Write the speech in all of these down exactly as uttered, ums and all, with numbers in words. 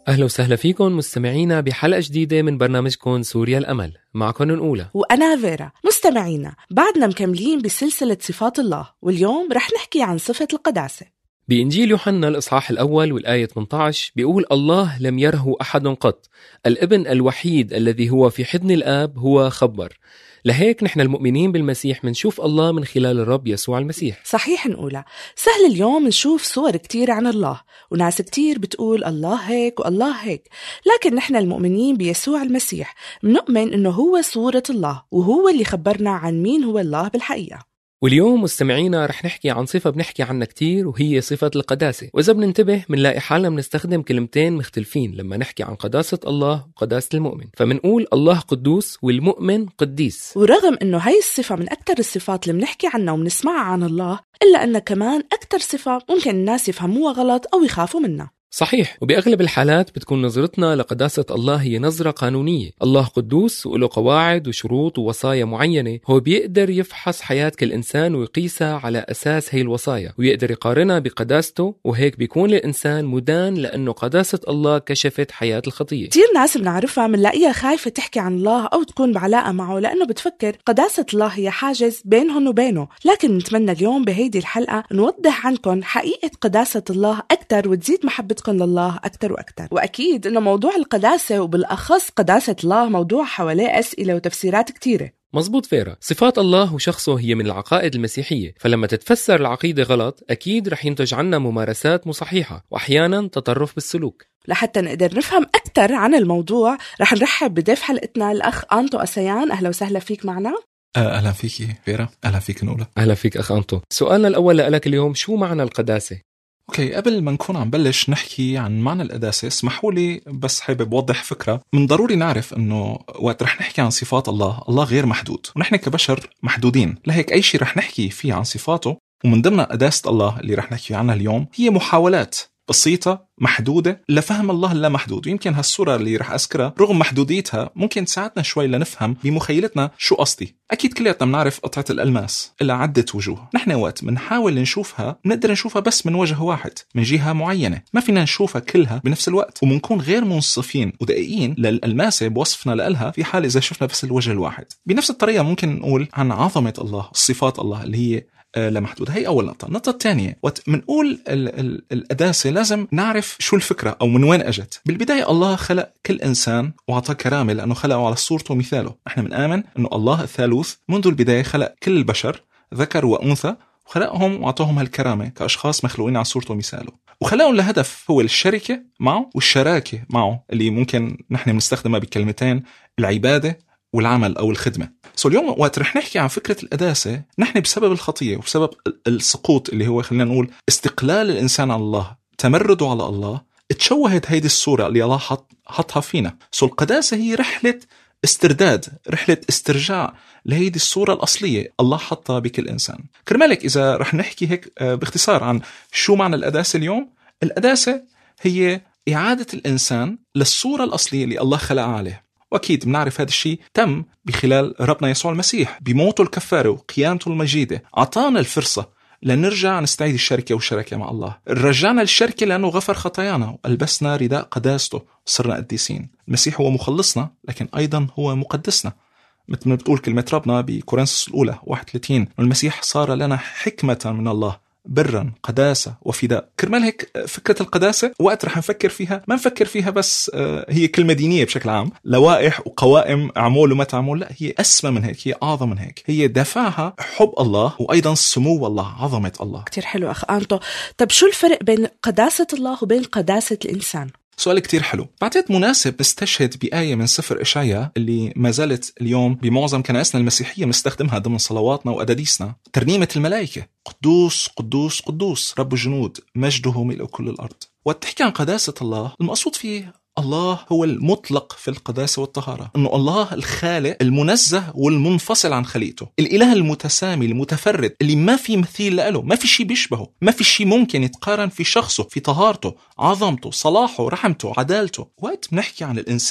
أهلا وسهلا فيكم مستمعينا بحلقة جديدة من برنامجكم سوريا الأمل. معكم نقولة وأنا فيرا. مستمعينا، بعدنا مكملين بسلسلة صفات الله، واليوم رح نحكي عن صفة القداسة. بإنجيل يوحنا الإصحاح الأول والآية ثمانية عشر بيقول: الله لم يره أحد قط، الابن الوحيد الذي هو في حضن الآب هو خبر. لهيك نحن المؤمنين بالمسيح منشوف الله من خلال الرب يسوع المسيح. صحيح نقولها. سهل اليوم نشوف صور كتير عن الله، وناس كتير بتقول الله هيك والله هيك، لكن نحن المؤمنين بيسوع المسيح منؤمن إنه هو صورة الله، وهو اللي خبرنا عن مين هو الله بالحقيقة. واليوم مستمعينا رح نحكي عن صفة بنحكي عنها كتير، وهي صفة القداسة. وإذا بننتبه منلاقي حالنا بنستخدم كلمتين مختلفين لما نحكي عن قداسة الله وقداسة المؤمن. فمنقول الله قدوس والمؤمن قديس، ورغم إنه هاي الصفة من أكتر الصفات اللي بنحكي عنها وبنسمعها عن الله، إلا أنها كمان أكتر صفة ممكن الناس يفهموها غلط أو يخافوا منها. صحيح، وبأغلب الحالات بتكون نظرتنا لقداسة الله هي نظرة قانونية. الله قدوس وله قواعد وشروط ووصايا معينة، هو بيقدر يفحص حياة كل إنسان ويقيسها على أساس هي الوصايا، ويقدر يقارنها بقداسته، وهيك بيكون الإنسان مدان لأنه قداسة الله كشفت حياة الخطية. كتير ناس بنعرفها منلاقيها خايفة تحكي عن الله أو تكون بعلاقة معه، لأنه بتفكر قداسة الله هي حاجز بينهم وبينه. لكن نتمنى اليوم بهيدي الحلقة نوضح عنكم حقيقة قداسة الله أكتر، وتزيد محبتكم لله أكتر وأكتر. وأكيد إنه موضوع القداسة وبالأخص قداسة الله موضوع حواليه أسئلة وتفسيرات كتيرة. مزبوط فيرا، صفات الله وشخصه هي من العقائد المسيحية، فلما تتفسر العقيدة غلط أكيد رح ينتج عنا ممارسات مو صحيحة وأحيانا تطرف بالسلوك. لحتى نقدر نفهم أكتر عن الموضوع رح نرحب بضيف حلقتنا الأخ أنطو أسيان. أهلا وسهلا فيك معنا. أهلا فيكي فيرا. أهلا فيك نولا. أهلا فيك أخ أنطو. سؤالنا الأول لك اليوم: شو معنى القداسة؟ اوكي، قبل ما نكون عم بلش نحكي عن معنى القداسة اسمحوا لي بس حابب اوضح فكرة. من ضروري نعرف انه وقت رح نحكي عن صفات الله، الله غير محدود ونحن كبشر محدودين، لهيك اي شيء رح نحكي فيه عن صفاته ومن ضمن قداسة الله اللي رح نحكي عنها اليوم هي محاولات بسيطة محدودة لفهم الله اللا محدود. ويمكن هالصورة اللي رح أذكرها رغم محدوديتها ممكن تساعدنا شوي لنفهم بمخيلتنا شو قصدي. أكيد كلياتنا بنعرف قطعة الألماس إلا عدة وجوه، نحن وقت منحاول نشوفها بنقدر نشوفها بس من وجه واحد من جهة معينة، ما فينا نشوفها كلها بنفس الوقت، ومنكون غير منصفين ودقيقين للألماسة بوصفنا لها في حال إذا شفنا بس الوجه الواحد. بنفس الطريقة ممكن نقول عن عظمة الله صفات الله اللي هي لا محدود. هي أول نقطة. النقطة الثانية، وقت منقول القداسة لازم نعرف شو الفكرة أو من وين أجت. بالبداية الله خلق كل إنسان وعطاه كرامة لأنه خلقه على صورته ومثاله. نحن بنآمن أنه الله الثالوث منذ البداية خلق كل البشر ذكر وأنثى وخلقهم وعطاهم هالكرامة كأشخاص مخلوقين على صورته ومثاله، وخلقهم لهدف هو الشركة معه والشراكة معه اللي ممكن نحن بنستخدمها بكلمتين: العبادة والعمل أو الخدمة. سو اليوم وقت رح نحكي عن فكرة القداسة، نحن بسبب الخطية وبسبب السقوط اللي هو خلينا نقول استقلال الإنسان عن الله، تمرده على الله، اتشوهت هيدي الصورة اللي الله حط حطها فينا. سو القداسة هي رحلة استرداد، رحلة استرجاع لهيدي الصورة الأصلية الله حطها بكل إنسان. كرمالك إذا رح نحكي هيك باختصار عن شو معنى القداسة اليوم، القداسة هي إعادة الإنسان للصورة الأصلية اللي الله خلقها عليه. وأكيد بنعرف هذا الشيء تم بخلال ربنا يسوع المسيح بموته الكفارة وقيامته المجيدة. عطانا الفرصة لنرجع نستعيد الشركة والشركة مع الله. رجعنا للشركة لأنه غفر خطايانا وألبسنا رداء قداسته وصرنا قديسين. المسيح هو مخلصنا لكن أيضا هو مقدسنا، مثل ما بتقول كلمة ربنا بكورنثوس الأولى واحد وثلاثين: المسيح صار لنا حكمة من الله، برا، قداسة وفداء. كرمال هيك فكرة القداسة وقت رح نفكر فيها ما نفكر فيها بس هي كلمة دينية بشكل عام، لوائح وقوائم عمول وما تعمل، لا، هي أسمى من هيك، هي أعظم من هيك، هي دفعها حب الله وأيضا سمو الله، عظمة الله. كتير حلو أخ أنطو. طب شو الفرق بين قداسة الله وبين قداسة الإنسان؟ سؤال كتير حلو. بعتقد مناسب نستشهد بآية من سفر إشعياء اللي ما زالت اليوم بمعظم كنائسنا المسيحية نستخدمها ضمن صلواتنا وأداديسنا: ترنيمة الملائكة: قدوس قدوس قدوس رب الجنود مجده ملء كل الأرض. وتحكي عن قداسة الله، المقصود فيه الله هو المطلق في القداسة والطهارة، أنه الله الخالق المنزه والمنفصل عن خليقته، الإله المتسامي المتفرد اللي ما في مثيل له، ما في شيء بيشبهه، ما في شيء ممكن يتقارن في شخصه، في طهارته، عظمته، صلاحه، رحمته، عدالته. وقت بنحكي عن الإنسان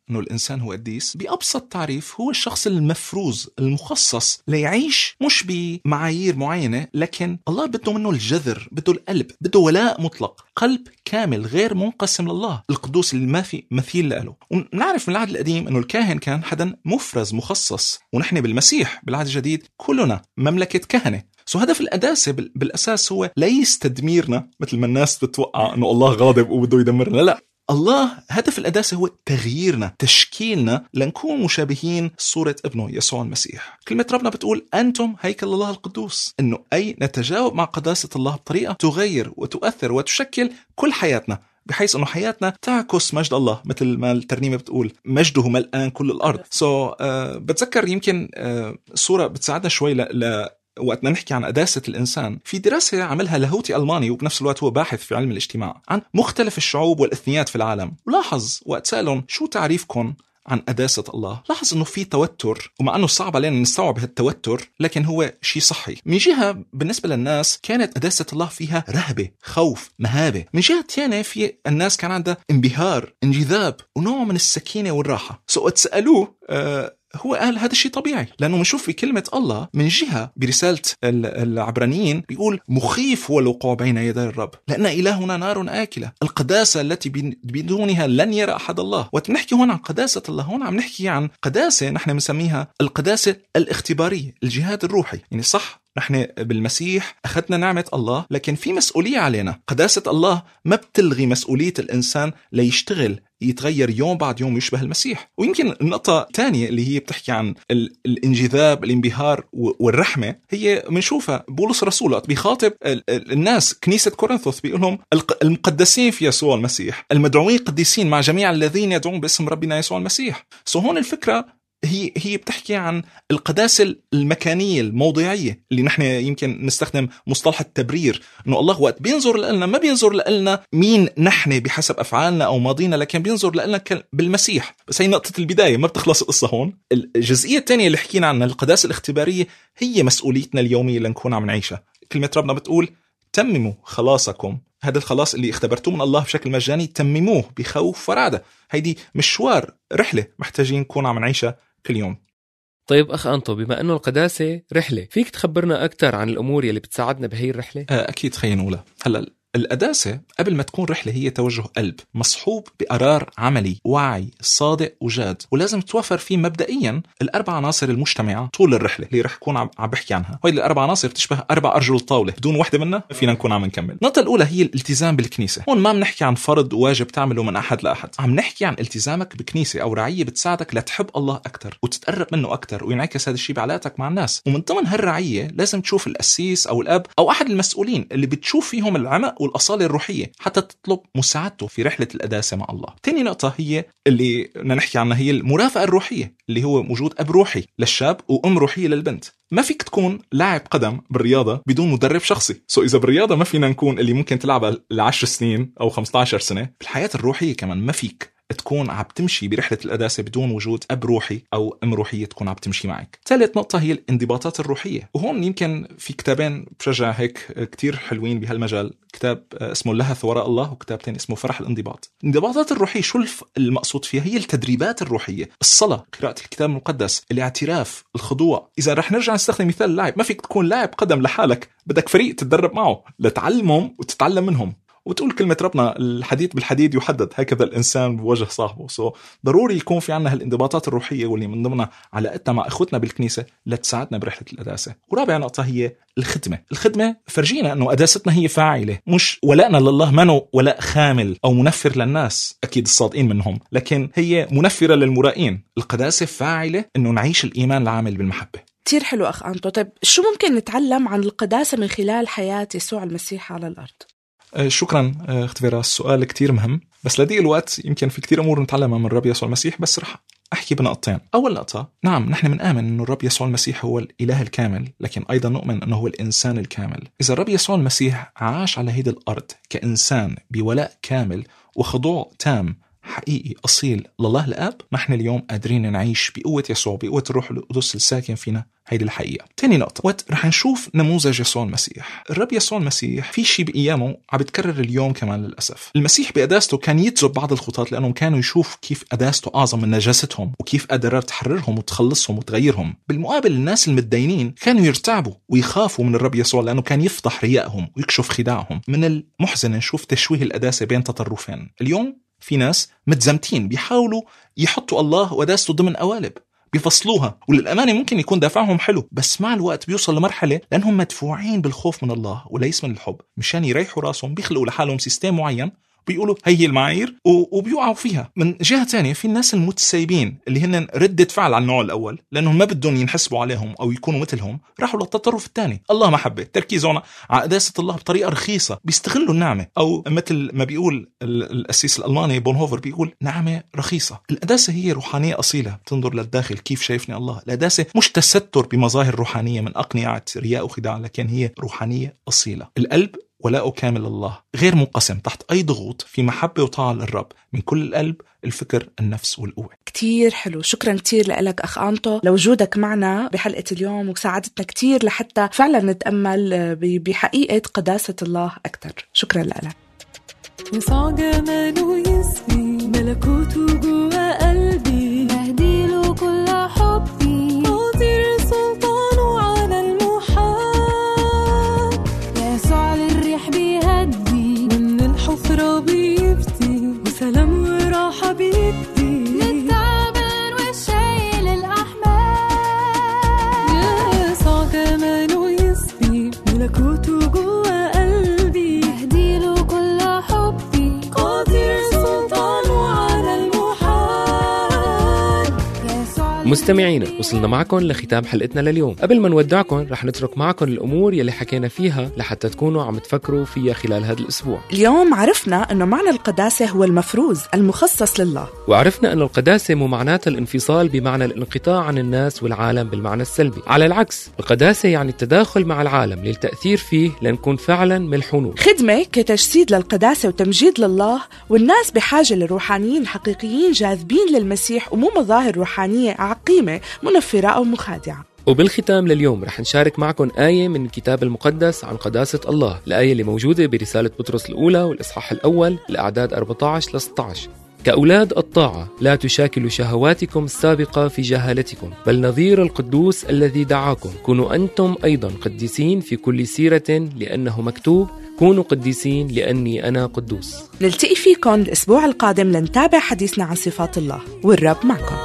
أنه الإنسان هو قديس؟ بأبسط تعريف هو الشخص المفروز المخصص ليعيش مش بمعايير معينة، لكن الله بده منه الجذر، بده القلب، بده ولاء مطلق، قلب كامل غير منقسم لله القدوس اللي ما في مثيل له. ونعرف من العهد القديم أنه الكاهن كان حدا مفرز مخصص، ونحن بالمسيح بالعهد الجديد كلنا مملكة كهنة. سو هدف القداسة بالأساس هو ليس تدميرنا مثل ما الناس تتوقع أنه الله غاضب وبده يدمرنا، لا، الله هدف القداسة هو تغييرنا، تشكيلنا لنكون مشابهين صورة ابنه يسوع المسيح. كلمة ربنا بتقول أنتم هيكل الله القدوس، إنه أي نتجاوب مع قداسة الله بطريقة تغير وتؤثر وتشكل كل حياتنا، بحيث أنه حياتنا تعكس مجد الله، مثل ما الترنيمة بتقول مجده ملآن كل الأرض. سو so, uh, بتذكر يمكن uh, صورة بتساعدنا شوي ل... ل... وقتنا نحكي عن قداسة الإنسان. في دراسة عملها لاهوتي ألماني وبنفس الوقت هو باحث في علم الاجتماع عن مختلف الشعوب والإثنيات في العالم، ولاحظ وقت سألهم شو تعريفكم عن قداسة الله، لاحظ أنه في توتر، ومع أنه صعب علينا نستوعب هالتوتر لكن هو شيء صحي. من جهة بالنسبة للناس كانت قداسة الله فيها رهبة، خوف، مهابة. من جهة تانية في الناس كان عندها انبهار، انجذاب، ونوع من السكينة والراحة. سو تسألوه آه هو قال هذا الشيء طبيعي، لأنه منشوف في كلمة الله من جهة برسالة العبرانيين بيقول مخيف هو الوقوع بين يدي الرب لأن إلهنا نار آكلة، القداسة التي بدونها لن يرى أحد الله. وتنحكي هون عن قداسة الله، هون عم نحكي عن قداسة نحن مسميها القداسة الاختبارية، الجهاد الروحي. يعني صح نحن بالمسيح أخذنا نعمة الله، لكن في مسؤولية علينا. قداسة الله ما بتلغي مسؤولية الإنسان ليشتغل يتغير يوم بعد يوم يشبه المسيح. ويمكن النقطة الثانية اللي هي بتحكي عن الانجذاب، الانبهار والرحمة، هي منشوفها بولس الرسول بيخاطب الناس كنيسة كورنثوس بيقولهم المقدسين في يسوع المسيح المدعوين قديسين مع جميع الذين يدعون باسم ربنا يسوع المسيح. سو هون الفكرة هي هي بتحكي عن القداسة المكانية الموضعية اللي نحن يمكن نستخدم مصطلح التبرير، إنه الله وقت بينظر لنا ما بينظر لنا مين نحن بحسب أفعالنا أو ماضينا، لكن بينظر لنا بالمسيح. بس هي نقطة البداية، ما بتخلص القصة هون. الجزئية الثانية اللي حكينا عنها القداسة الاختبارية هي مسؤوليتنا اليومية اللي نكون عم نعيشها. كلمة ربنا بتقول تمموا خلاصكم، هذا الخلاص اللي اختبرتوه من الله بشكل مجاني تمموه بخوف ورعدة. هيدي مشوار، رحلة محتاجين نكون عم نعيشها كل يوم. طيب أخ أنطو، بما أنه القداسة رحلة، فيك تخبرنا أكتر عن الأمور يلي بتساعدنا بهي الرحلة؟ أكيد خلينا نقولها. هلأ القداسة قبل ما تكون رحلة هي توجه قلب مصحوب بقرار عملي، وعي صادق وجاد، ولازم توفر فيه مبدئيا الأربع عناصر المجتمعة طول الرحلة اللي رح أكون عم بحكي عنها. هاي الأربع عناصر بتشبه أربع أرجل الطاولة، بدون واحدة منها فينا نكون عم نكمل. النقطة الأولى هي الالتزام بالكنيسة. هون ما بنحكي عن فرض وواجب تعمله من أحد لأحد، عم نحكي عن التزامك بكنيسة أو رعية بتساعدك لتحب الله أكتر وتتقرب منه أكتر، وينعكس هذا الشيء بعلاقتك مع الناس. ومن ضمن هالرعية لازم تشوف القسيس أو الأب أو أحد المسؤولين اللي بتشوف فيهم العمق والأصالة الروحية حتى تطلب مساعدته في رحلة القداسة مع الله. تاني نقطة هي اللي بدنا نحكي عنها، هي المرافقة الروحية، اللي هو وجود أب روحي للشاب وأم روحية للبنت. ما فيك تكون لاعب قدم بالرياضة بدون مدرب شخصي. سو إذا بالرياضة ما فينا نكون اللي ممكن تلعبها لعشر سنين أو خمسة عشر سنة، بالحياة الروحية كمان ما فيك تكون عم تمشي برحلة القداسة بدون وجود أب روحي أو أم روحية تكون عم تمشي معك. ثالث نقطة هي الانضباطات الروحية، وهون يمكن في كتابين بشجع هيك كتير حلوين بهالمجال، كتاب اسمه اللهث وراء الله وكتاب تاني اسمه فرح الانضباط. الانضباطات الروحية شو المقصود فيها؟ هي التدريبات الروحية، الصلاة، قراءة الكتاب المقدس، الاعتراف، الخضوع. إذا رح نرجع نستخدم مثال اللاعب، ما فيك تكون لاعب قدم لحالك، بدك فريق تتدرب معه لتعلمهم وتتعلم منهم. وتقول كلمة ربنا الحديد بالحديد يحدد، هكذا الإنسان بوجه صاحبه. سو ضروري يكون في عنا هالانضباطات الروحية واللي من ضمنها علاقتنا مع إخوتنا بالكنيسة لتساعدنا برحلة القداسة. ورابع نقطة هي الخدمة. الخدمة فرجينا أنه قداستنا هي فاعلة، مش ولائنا لله منه ولاء خامل أو منفر للناس، أكيد الصادقين منهم، لكن هي منفرة للمرائين. القداسة فاعلة أنه نعيش الإيمان العامل بالمحبة. كتير حلو أخ أنطو. طيب شو ممكن نتعلم عن القداسة من خلال حياة يسوع المسيح على الأرض؟ شكرا اخت فيرا، السؤال كتير مهم، بس لدي الوقت يمكن في كتير أمور نتعلمها من الرب يسوع المسيح، بس رح أحكي بنقطتين. أول نقطة، نعم نحن منآمن أنه الرب يسوع المسيح هو الإله الكامل، لكن أيضا نؤمن أنه هو الإنسان الكامل. إذا الرب يسوع المسيح عاش على هيدا الأرض كإنسان بولاء كامل وخضوع تام حقيقي أصيل لله الآب، نحن اليوم قادرين نعيش بقوة يسوع، بقوة الروح القدس الساكن فينا. هيدي الحقيقة. تاني نقطة، وقت رح نشوف نموذج يسوع المسيح. الرب يسوع المسيح في شيء بأيامه عم بتكرر اليوم كمان للأسف. المسيح بقداسته كان يتزب بعض الخطاة لأنهم كانوا يشوف كيف قداسته أعظم من نجاستهم، وكيف قادر تحررهم وتخلصهم وتغيرهم. بالمقابل الناس المتدينين كانوا يرتعبوا ويخافوا من الرب يسوع لأنه كان يفضح ريائهم ويكشف خداعهم. من المحزن نشوف تشويه القداسة بين تطرفين. اليوم في ناس متزمتين بيحاولوا يحطوا الله وقداسته ضمن قوالب، بيفصلوها، وللأمانة ممكن يكون دافعهم حلو، بس مع الوقت بيوصل لمرحلة لأنهم مدفوعين بالخوف من الله وليس من الحب، مشان يريحوا راسهم بيخلقوا لحالهم سيستم معين بيقولوا هي المعايير وبيوقعوا فيها. من جهة تانية في الناس المتسيبين اللي هن ردة فعل على النوع الأول لأنهم ما بدهم ينحسبوا عليهم أو يكونوا مثلهم، راحوا للتطرف الثاني. الله محبة، تركيزهم على قداسة الله بطريقة رخيصة، بيستغلوا النعمة، أو مثل ما بيقول الأسيس الألماني بونهوفر بيقول نعمة رخيصة. القداسة هي روحانية أصيلة تنظر للداخل، كيف شايفني الله. القداسة مش تستر بمظاهر روحانية من أقنعة رياء وخداع، لكن هي روحانية أصيلة. القلب ولاء كامل الله، غير منقسم تحت أي ضغوط، في محبة وطاعة للرب من كل القلب، الفكر، النفس والقوة. كتير حلو. شكرا كتير لك أخ أنطو لوجودك معنا بحلقة اليوم، وساعدتنا كتير لحتى فعلا نتأمل بحقيقة قداسة الله أكتر. شكرا لك. يسوع جماله يسري، ملكوته جوا قلبي، بهديله كل حبي، قادر سلطانه على المحال. يسوع للريح بيهدي، ومن الحفرة بيفتي، وسلام وراحة بيدي للتعبان والشايل الأحمال. يسوع جماله يسري، ملكوته جوا قلبي، بهديله كل حبي، قادر سلطانه على المحال. مستمعينا، وصلنا معكم لختام حلقتنا لليوم. قبل ما نودعكم رح نترك معكم الأمور يلي حكينا فيها لحتى تكونوا عم تفكروا فيها خلال هذا الأسبوع. اليوم عرفنا أنه معنى القداسة هو المفروز المخصص لله، وعرفنا أن القداسة مو معناتها الانفصال بمعنى الانقطاع عن الناس والعالم بالمعنى السلبي. على العكس، القداسة يعني التداخل مع العالم للتأثير فيه لنكون فعلا ملحونون. خدمة كتجسيد للقداسة وتمجيد لله، والناس بحاجة لروحانيين حقيقيين جاذبين للمسيح، ومو مظاهر روحانية عقيمة منفرة أو مخادعة. وبالختام لليوم رح نشارك معكم آية من الكتاب المقدس عن قداسة الله، الآية اللي موجودة برسالة بطرس الأولى والإصحاح الأول الأعداد أربعة عشر إلى ستة عشر. كأولاد الطاعة لا تشاكلوا شهواتكم السابقة في جهالتكم، بل نظير القدوس الذي دعاكم كونوا أنتم أيضا قديسين في كل سيرة، لأنه مكتوب كونوا قديسين لأني أنا قدوس. نلتقي فيكم الأسبوع القادم لنتابع حديثنا عن صفات الله، والرب معكم.